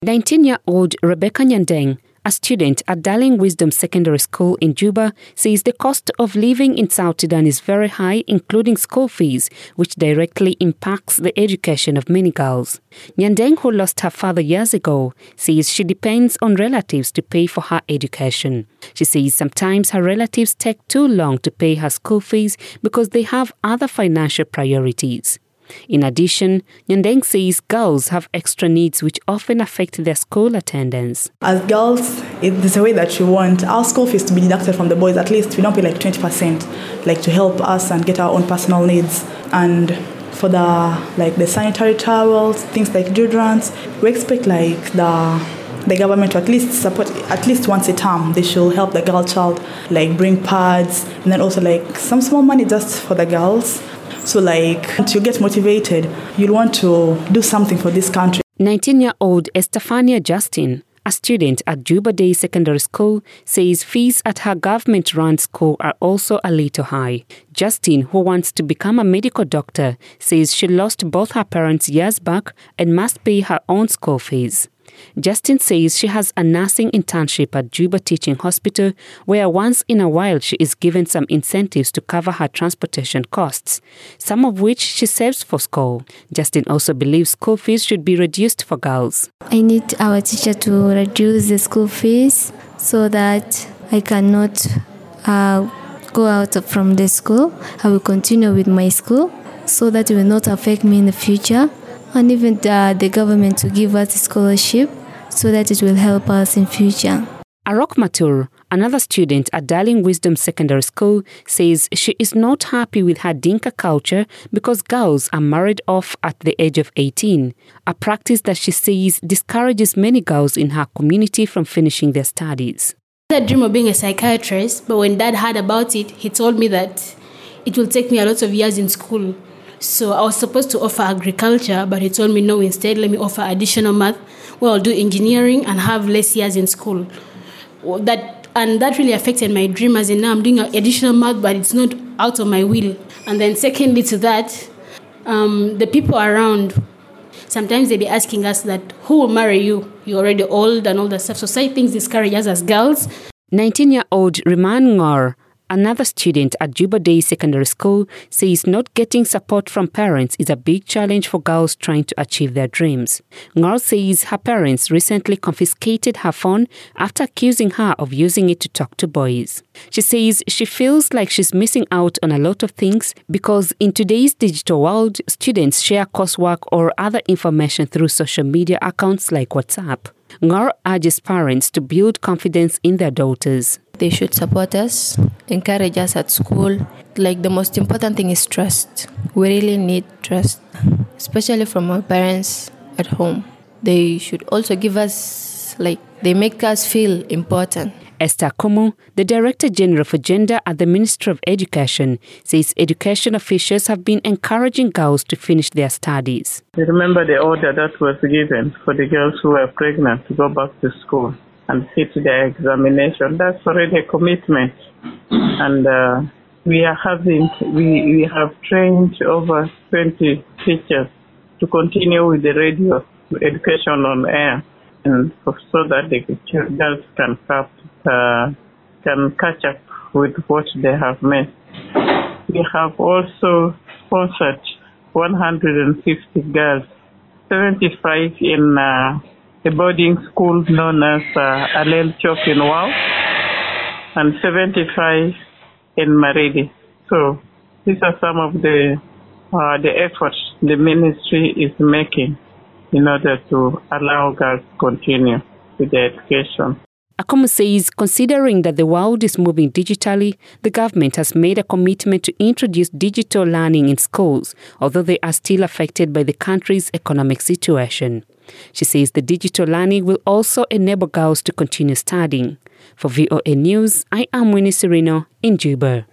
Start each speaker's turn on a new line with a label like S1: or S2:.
S1: 19-year-old Rebecca Nyandeng, a student at Darling Wisdom Secondary School in Juba, says the cost of living in South Sudan is very high, including school fees, which directly impacts the education of many girls. Nyandeng, who lost her father years ago, says she depends on relatives to pay for her education. She says sometimes her relatives take too long to pay her school fees because they have other financial priorities. In addition, Nyandeng says girls have extra needs which often affect their school attendance.
S2: As girls, it's a way that you want our school fees to be deducted from the boys. At least we don't pay like 20%, like to help us and get our own personal needs. And for the sanitary towels, things like deodorants, we expect like the government to at least support at least once a term. They should help the girl child, like bring pads, and then also like some small money just for the girls. So to get motivated, you'll want to do something for this country.
S1: 19-year-old Estefania Justin, a student at Juba Day Secondary School, says fees at her government-run school are also a little high. Justin, who wants to become a medical doctor, says she lost both her parents years back and must pay her own school fees. Justin says she has a nursing internship at Juba Teaching Hospital, where once in a while she is given some incentives to cover her transportation costs, some of which she saves for school. Justin also believes school fees should be reduced for girls.
S3: I need our teacher to reduce the school fees so that I cannot go out from the school. I will continue with my school so that it will not affect me in the future. And even the government to give us a scholarship so that it will help us in future.
S1: Arok Matur, another student at Darling Wisdom Secondary School, says she is not happy with her Dinka culture because girls are married off at the age of 18, a practice that she says discourages many girls in her community from finishing their studies.
S4: I had a dream of being a psychiatrist, but when Dad heard about it, he told me that it will take me a lot of years in school. So I was supposed to offer agriculture, but he told me no, instead let me offer additional math, where I'll do engineering and have less years in school. That really affected my dream, as in now I'm doing additional math, but it's not out of my will. And then secondly to that, the people around, sometimes they be asking us that, who will marry you? You're already old and all that stuff. So society things discourage us as girls.
S1: 19-year-old Riman Ngor, another student at Juba Day Secondary School, says not getting support from parents is a big challenge for girls trying to achieve their dreams. Ngor says her parents recently confiscated her phone after accusing her of using it to talk to boys. She says she feels like she's missing out on a lot of things because in today's digital world, students share coursework or other information through social media accounts like WhatsApp. Ngor urges parents to build confidence in their daughters.
S3: They should support us, encourage us at school. Like the most important thing is trust. We really need trust, especially from our parents at home. They should also give us, they make us feel important.
S1: Esther Kumu, the Director General for Gender at the Ministry of Education, says education officials have been encouraging girls to finish their studies.
S5: I remember the order that was given for the girls who were pregnant to go back to school and sit their examination. That's already a commitment. And we have trained over 20 teachers to continue with the radio education on air, and so that the girls can catch up with what they have missed. We have also sponsored 150 girls, 75 in a boarding school known as Alel Chok in Wau, and 75 in Maridi. So these are some of the efforts the ministry is making in order to allow girls to continue with their education.
S1: Akumu says, considering that the world is moving digitally, the government has made a commitment to introduce digital learning in schools, although they are still affected by the country's economic situation. She says the digital learning will also enable girls to continue studying. For VOA News, I am Winnie Serino in Juba.